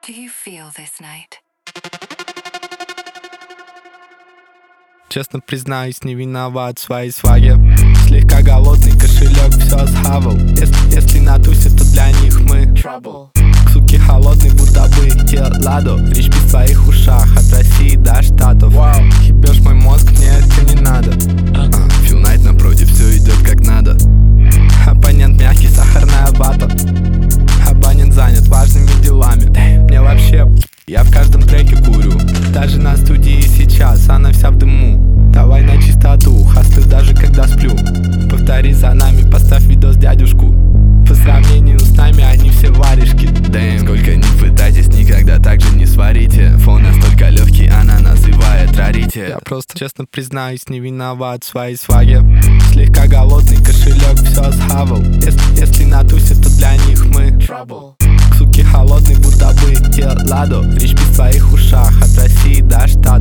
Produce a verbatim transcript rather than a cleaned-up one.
Do you feel this night? Честно признаюсь, не виноват в своей сваге. Слегка голодный, кошелек все схавал. Если, если на тусе, то для них мы Trouble. Суки холодный, будто бы Теладо. Речь в твоих ушах, от России до Штатов. Wow. Ебешь мой мозг, мне это не надо. uh, Feel Night напротив, все идет как надо. Оппонент мягкий, сахарная вата. Абонент занят важными делами. Мне вообще, я в каждом треке курю. Даже на студии сейчас, она вся в дыму. Давай на чистоту, хаслю даже когда сплю. Повтори за нами, поставь видос дядюшку. По сравнению с нами они все варежки. Дэм, сколько ни пытайтесь, никогда так же не сварите. Фон настолько легкий, она называет рарите. Я просто, честно признаюсь, не виноват в своей сваге. Слегка голодный, кошелек все схавал. Если, если на тусе, то для них мы Trouble. Суки холодный, будто бы Теладо. Речь в твоих ушах, от России до Штатов.